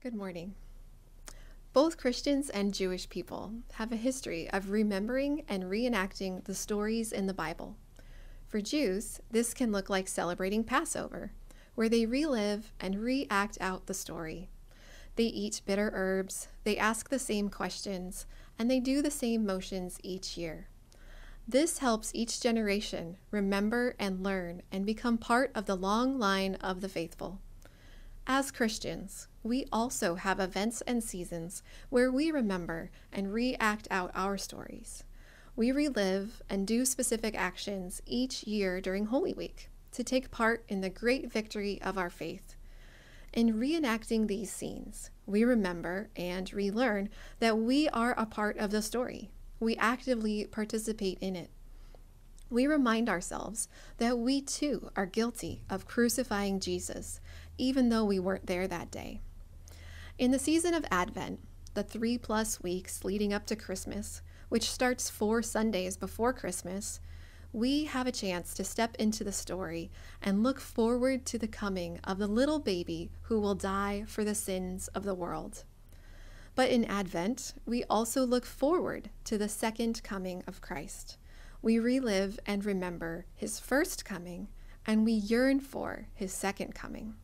Good morning. Both Christians and Jewish people have a history of remembering and reenacting the stories in the Bible. For Jews, this can look like celebrating Passover, where they relive and react out the story. They eat bitter herbs, they ask the same questions, and they do the same motions each year. This helps each generation remember and learn and become part of the long line of the faithful. As Christians, we also have events and seasons where we remember and react out our stories. We relive and do specific actions each year during Holy Week to take part in the great victory of our faith. In reenacting these scenes, we remember and relearn that we are a part of the story. We actively participate in it. We remind ourselves that we too are guilty of crucifying Jesus, even though we weren't there that day. In the season of Advent, the 3+ weeks leading up to Christmas, which starts 4 Sundays before Christmas, we have a chance to step into the story and look forward to the coming of the little baby who will die for the sins of the world. But in Advent, we also look forward to the second coming of Christ. We relive and remember his first coming, and we yearn for his second coming.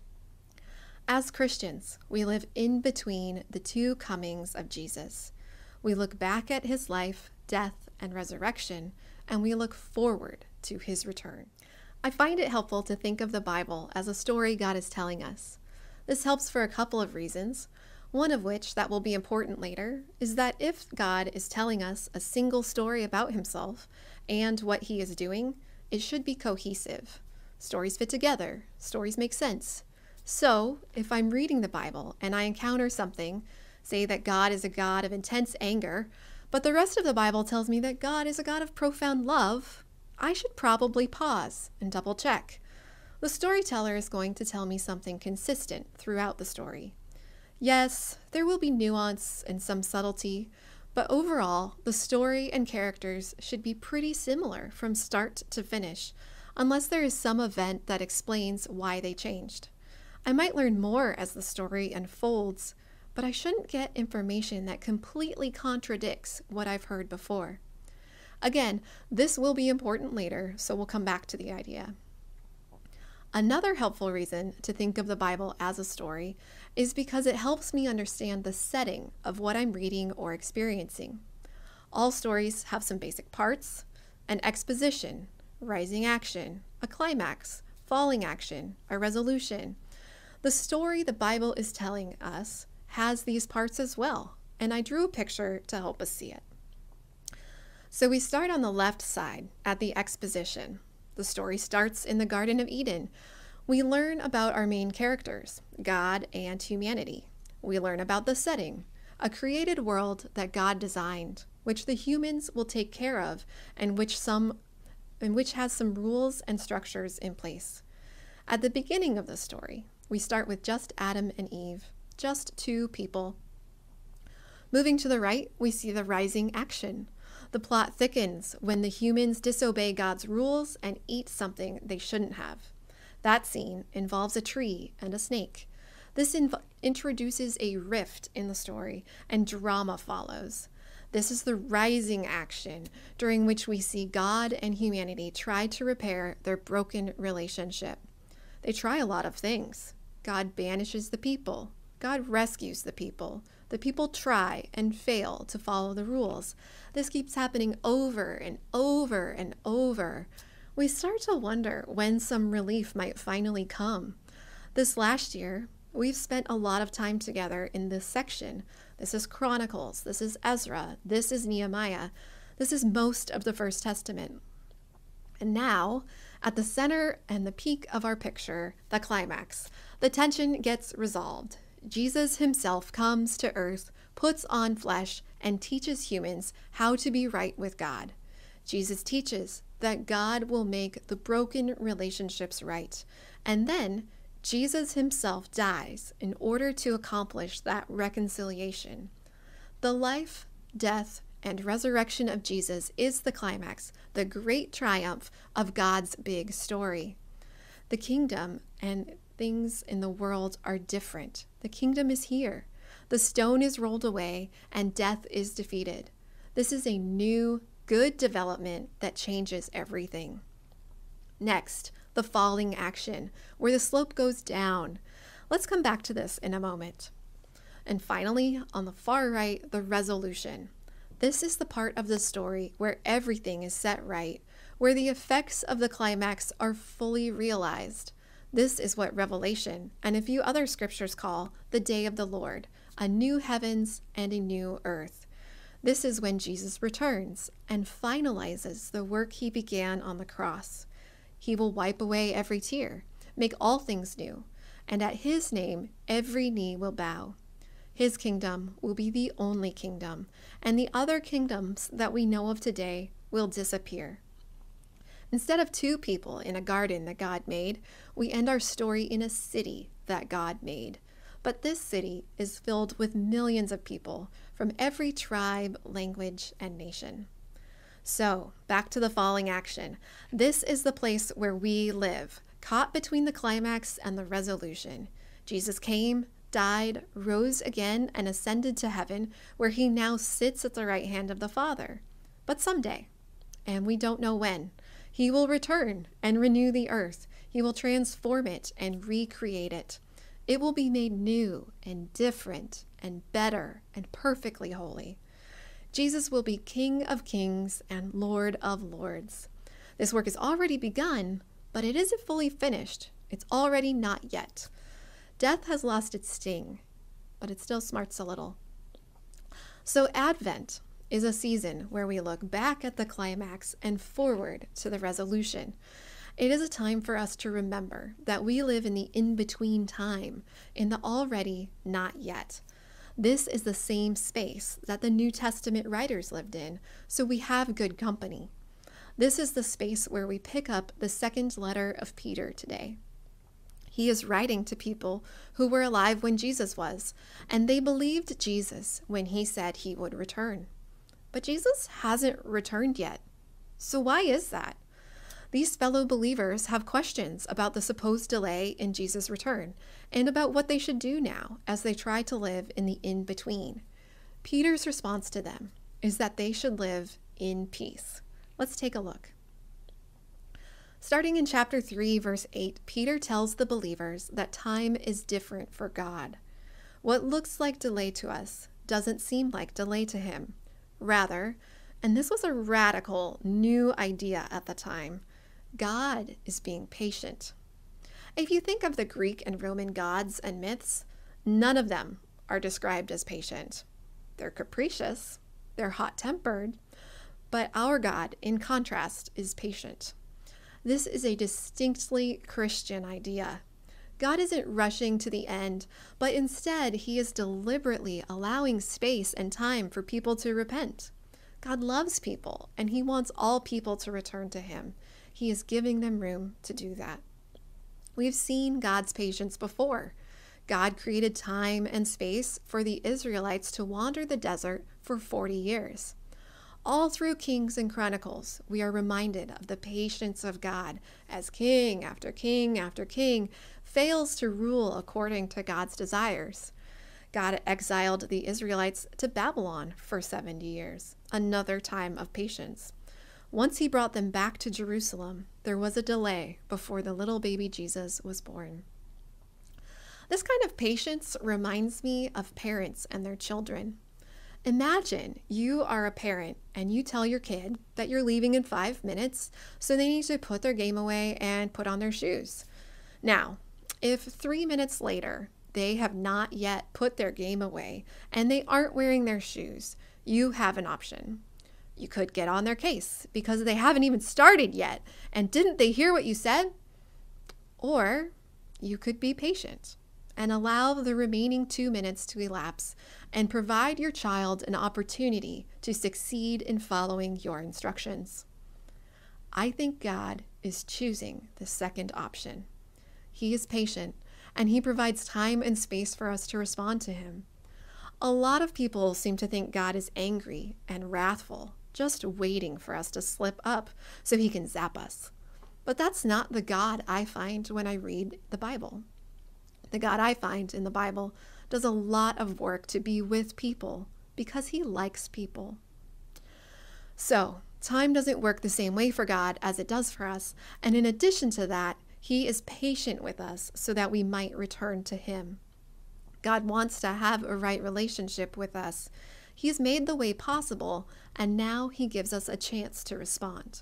As Christians, we live in between the two comings of Jesus. We look back at his life, death, and resurrection, and we look forward to his return. I find it helpful to think of the Bible as a story God is telling us. This helps for a couple of reasons. One of which, that will be important later, is that if God is telling us a single story about himself and what he is doing, it should be cohesive. Stories fit together. Stories make sense. So, if I'm reading the Bible and I encounter something, say that God is a God of intense anger, but the rest of the Bible tells me that God is a God of profound love, I should probably pause and double check. The storyteller is going to tell me something consistent throughout the story. Yes, there will be nuance and some subtlety, but overall, the story and characters should be pretty similar from start to finish, unless there is some event that explains why they changed. I might learn more as the story unfolds, but I shouldn't get information that completely contradicts what I've heard before. Again, this will be important later, so we'll come back to the idea. Another helpful reason to think of the Bible as a story is because it helps me understand the setting of what I'm reading or experiencing. All stories have some basic parts: an exposition, rising action, a climax, falling action, a resolution. The story the Bible is telling us has these parts as well, and I drew a picture to help us see it. So we start on the left side at the exposition. The story starts in the Garden of Eden. We learn about our main characters, God and humanity. We learn about the setting, a created world that God designed, which the humans will take care of, and which has some rules and structures in place. At the beginning of the story, we start with just Adam and Eve, just two people. Moving to the right, we see the rising action. The plot thickens when the humans disobey God's rules and eat something they shouldn't have. That scene involves a tree and a snake. This introduces a rift in the story, and drama follows. This is the rising action, during which we see God and humanity try to repair their broken relationship. They try a lot of things. God banishes the people. God rescues the people. The people try and fail to follow the rules. This keeps happening over and over and over. We start to wonder when some relief might finally come. This last year, we've spent a lot of time together in this section. This is Chronicles, this is Ezra, this is Nehemiah. This is most of the First Testament. And now, at the center and the peak of our picture, the climax, the tension gets resolved. Jesus himself comes to earth, puts on flesh, and teaches humans how to be right with God. Jesus teaches that God will make the broken relationships right. And then Jesus himself dies in order to accomplish that reconciliation. The life, death, and resurrection of Jesus is the climax, the great triumph of God's big story. The kingdom and Things in the world are different. The kingdom is here. The stone is rolled away and death is defeated. This is a new, good development that changes everything. Next, the falling action, where the slope goes down. Let's come back to this in a moment. And finally, on the far right, the resolution. This is the part of the story where everything is set right, where the effects of the climax are fully realized. This is what Revelation and a few other scriptures call the day of the Lord, a new heavens and a new earth. This is when Jesus returns and finalizes the work he began on the cross. He will wipe away every tear, make all things new, and at his name every knee will bow. His kingdom will be the only kingdom, and the other kingdoms that we know of today will disappear. Instead of two people in a garden that God made, we end our story in a city that God made. But this city is filled with millions of people from every tribe, language, and nation. So, back to the falling action. This is the place where we live, caught between the climax and the resolution. Jesus came, died, rose again, and ascended to heaven, where he now sits at the right hand of the Father. But someday, and we don't know when, he will return and renew the earth. He will transform it and recreate it. It will be made new and different and better and perfectly holy. Jesus will be King of Kings and Lord of Lords. This work has already begun, but it isn't fully finished. It's already not yet. Death has lost its sting, but it still smarts a little. So Advent is a season where we look back at the climax and forward to the resolution. It is a time for us to remember that we live in the in-between time, in the already not yet. This is the same space that the New Testament writers lived in, so we have good company. This is the space where we pick up the second letter of Peter today. He is writing to people who were alive when Jesus was, and they believed Jesus when he said he would return. But Jesus hasn't returned yet. So why is that? These fellow believers have questions about the supposed delay in Jesus' return and about what they should do now as they try to live in the in-between. Peter's response to them is that they should live in peace. Let's take a look. Starting in chapter 3, verse 8, Peter tells the believers that time is different for God. What looks like delay to us doesn't seem like delay to him. Rather, and this was a radical new idea at the time, God is being patient. If you think of the Greek and Roman gods and myths, none of them are described as patient. They're capricious, they're hot-tempered, but our God, in contrast, is patient. This is a distinctly Christian idea. God isn't rushing to the end, but instead he is deliberately allowing space and time for people to repent. God loves people, and he wants all people to return to him. He is giving them room to do that. We've seen God's patience before. God created time and space for the Israelites to wander the desert for 40 years. All through Kings and Chronicles, we are reminded of the patience of God as king after king after king fails to rule according to God's desires. God exiled the Israelites to Babylon for 70 years, another time of patience. Once he brought them back to Jerusalem, there was a delay before the little baby Jesus was born. This kind of patience reminds me of parents and their children. Imagine you are a parent and you tell your kid that you're leaving in 5 minutes, so they need to put their game away and put on their shoes. Now, if 3 minutes later they have not yet put their game away and they aren't wearing their shoes, you have an option. You could get on their case because they haven't even started yet, and didn't they hear what you said? Or you could be patient and allow the remaining 2 minutes to elapse and provide your child an opportunity to succeed in following your instructions. I think God is choosing the second option. He is patient, and he provides time and space for us to respond to him. A lot of people seem to think God is angry and wrathful, just waiting for us to slip up so he can zap us. But that's not the God I find when I read the Bible. The God I find in the Bible does a lot of work to be with people because he likes people. So, time doesn't work the same way for God as it does for us, and in addition to that, he is patient with us so that we might return to him. God wants to have a right relationship with us. He's made the way possible, and now he gives us a chance to respond.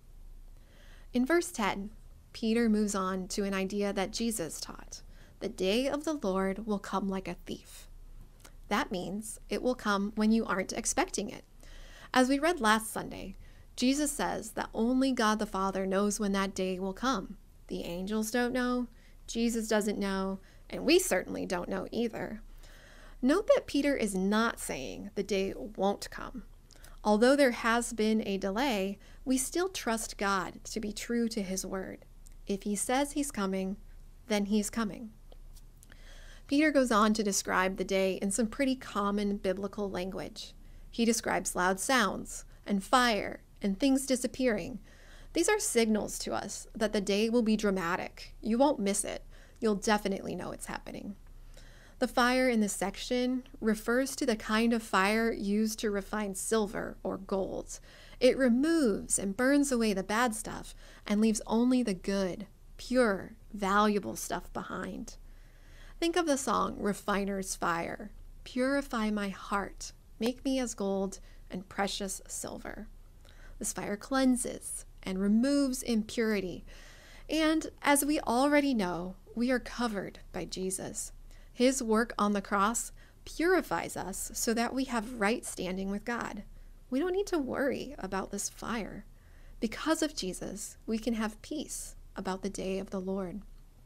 In verse 10, Peter moves on to an idea that Jesus taught. The day of the Lord will come like a thief. That means it will come when you aren't expecting it. As we read last Sunday, Jesus says that only God the Father knows when that day will come. The angels don't know, Jesus doesn't know, and we certainly don't know either. Note that Peter is not saying the day won't come. Although there has been a delay, we still trust God to be true to his word. If he says he's coming, then he's coming. Peter goes on to describe the day in some pretty common biblical language. He describes loud sounds and fire and things disappearing. These are signals to us that the day will be dramatic. You won't miss it. You'll definitely know it's happening. The fire in this section refers to the kind of fire used to refine silver or gold. It removes and burns away the bad stuff and leaves only the good, pure, valuable stuff behind. Think of the song Refiner's Fire. Purify my heart, make me as gold and precious silver. This fire cleanses and removes impurity. And as we already know, we are covered by Jesus. His work on the cross purifies us so that we have right standing with God. We don't need to worry about this fire. Because of Jesus, we can have peace about the day of the Lord.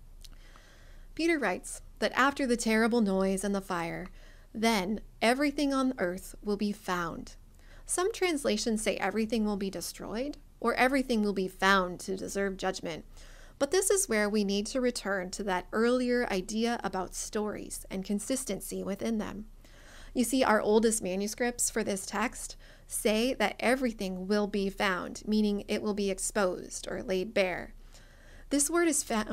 Peter writes that after the terrible noise and the fire, then everything on earth will be found. Some translations say everything will be destroyed or everything will be found to deserve judgment. But this is where we need to return to that earlier idea about stories and consistency within them. You see, our oldest manuscripts for this text say that everything will be found, meaning it will be exposed or laid bare. This word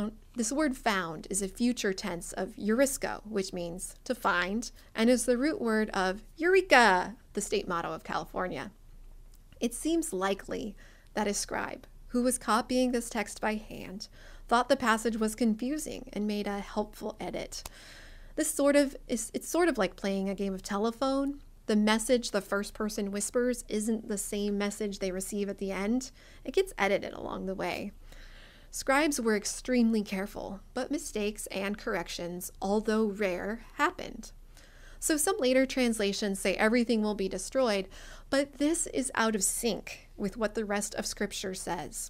found is a future tense of eurisko, which means to find, and is the root word of Eureka, the state motto of California. It seems likely that a scribe, who was copying this text by hand, thought the passage was confusing and made a helpful edit. It's sort of like playing a game of telephone. The message the first person whispers isn't the same message they receive at the end. It gets edited along the way. Scribes were extremely careful, but mistakes and corrections, although rare, happened. So some later translations say everything will be destroyed, but this is out of sync with what the rest of Scripture says.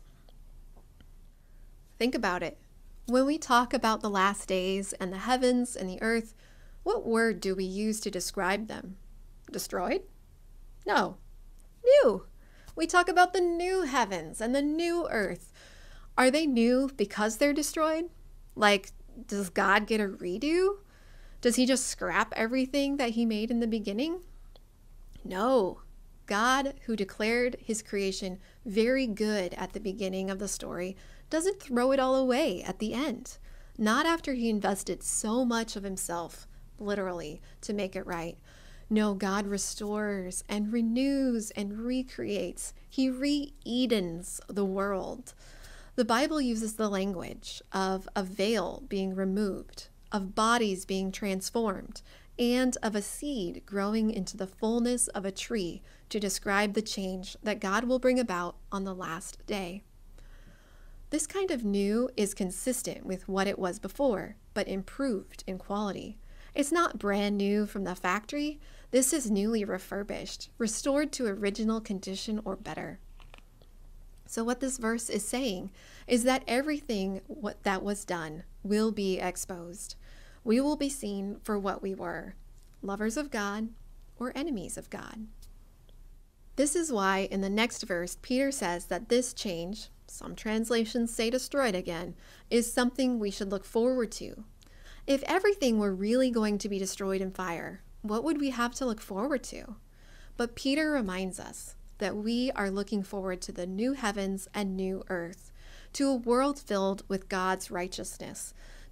Think about it. When we talk about the last days and the heavens and the earth, what word do we use to describe them? Destroyed? No. New. We talk about the new heavens and the new earth. Are they new because they're destroyed? Like, does God get a redo? Does he just scrap everything that he made in the beginning? No. God, who declared his creation very good at the beginning of the story, doesn't throw it all away at the end. Not after he invested so much of himself, literally, to make it right. No, God restores and renews and recreates. He re-Edens the world. The Bible uses the language of a veil being removed, of bodies being transformed, and of a seed growing into the fullness of a tree to describe the change that God will bring about on the last day. This kind of new is consistent with what it was before, but improved in quality. It's not brand new from the factory. This is newly refurbished, restored to original condition or better. So what this verse is saying is that everything that was done will be exposed. We will be seen for what we were, lovers of God or enemies of God. This is why in the next verse, Peter says that this change, some translations say destroyed again, is something we should look forward to. If everything were really going to be destroyed in fire, what would we have to look forward to? But Peter reminds us that we are looking forward to the new heavens and new earth, to a world filled with God's righteousness,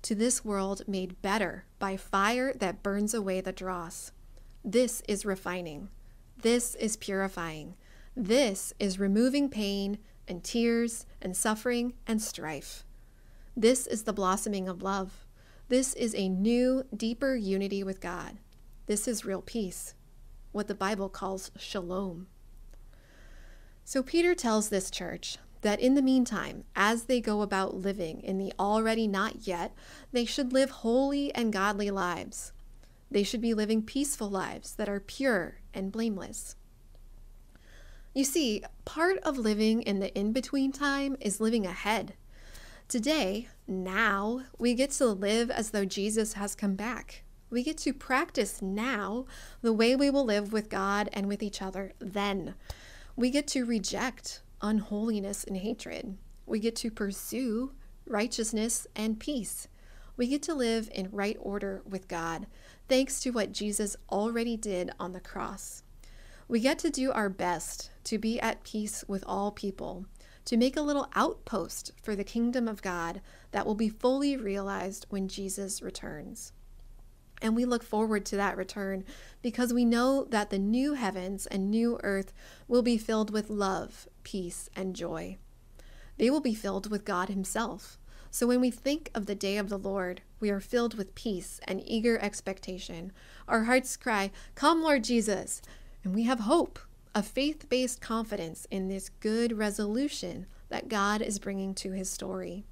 to this world made better by fire that burns away the dross. This is refining. This is purifying. This is removing pain and tears and suffering and strife. This is the blossoming of love. This is a new, deeper unity with God. This is real peace, what the Bible calls shalom. So Peter tells this church that in the meantime, as they go about living in the already not yet, they should live holy and godly lives. They should be living peaceful lives that are pure and blameless. You see, part of living in the in-between time is living ahead. Today, now, we get to live as though Jesus has come back. We get to practice now the way we will live with God and with each other then. We get to reject unholiness and hatred. We get to pursue righteousness and peace. We get to live in right order with God, thanks to what Jesus already did on the cross. We get to do our best to be at peace with all people, to make a little outpost for the kingdom of God that will be fully realized when Jesus returns. And we look forward to that return because we know that the new heavens and new earth will be filled with love, peace, and joy. They will be filled with God Himself. So when we think of the day of the Lord, we are filled with peace and eager expectation. Our hearts cry, "Come, Lord Jesus!" And we have hope, a faith-based confidence in this good resolution that God is bringing to His story.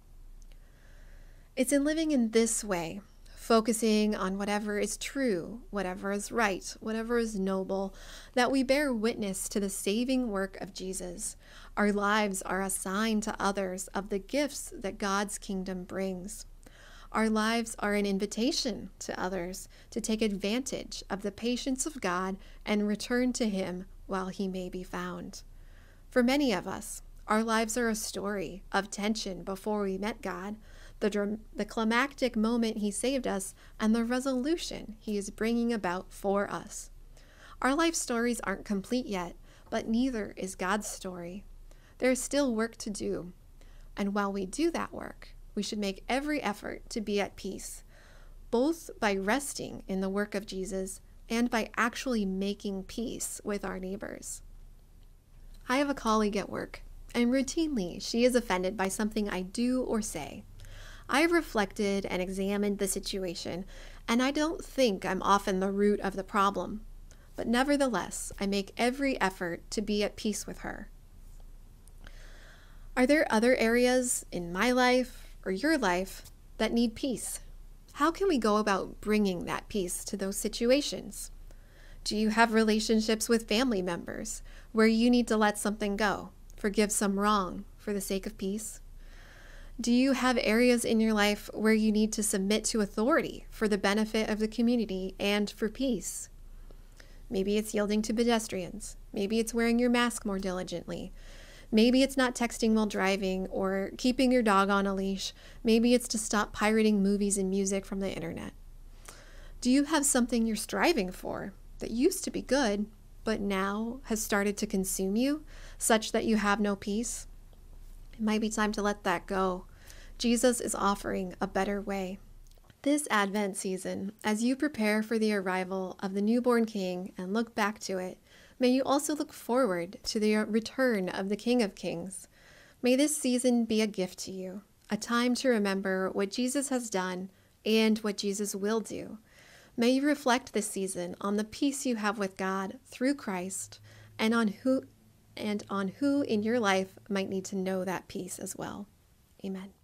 It's in living in this way, focusing on whatever is true, whatever is right, whatever is noble, that we bear witness to the saving work of Jesus. Our lives are a sign to others of the gifts that God's kingdom brings. Our lives are an invitation to others to take advantage of the patience of God and return to Him while He may be found. For many of us, our lives are a story of tension before we met God, the climactic moment He saved us, and the resolution He is bringing about for us. Our life stories aren't complete yet, but neither is God's story. There is still work to do, and while we do that work, we should make every effort to be at peace, both by resting in the work of Jesus and by actually making peace with our neighbors. I have a colleague at work, and routinely she is offended by something I do or say. I have reflected and examined the situation, and I don't think I'm often the root of the problem. But nevertheless, I make every effort to be at peace with her. Are there other areas in my life or your life that need peace? How can we go about bringing that peace to those situations? Do you have relationships with family members where you need to let something go, forgive some wrong for the sake of peace? Do you have areas in your life where you need to submit to authority for the benefit of the community and for peace? Maybe it's yielding to pedestrians. Maybe it's wearing your mask more diligently. Maybe it's not texting while driving or keeping your dog on a leash. Maybe it's to stop pirating movies and music from the internet. Do you have something you're striving for that used to be good, but now has started to consume you, such that you have no peace? It might be time to let that go. Jesus is offering a better way. This Advent season, as you prepare for the arrival of the newborn King and look back to it, may you also look forward to the return of the King of Kings. May this season be a gift to you, a time to remember what Jesus has done and what Jesus will do. May you reflect this season on the peace you have with God through Christ and on who in your life might need to know that peace as well. Amen.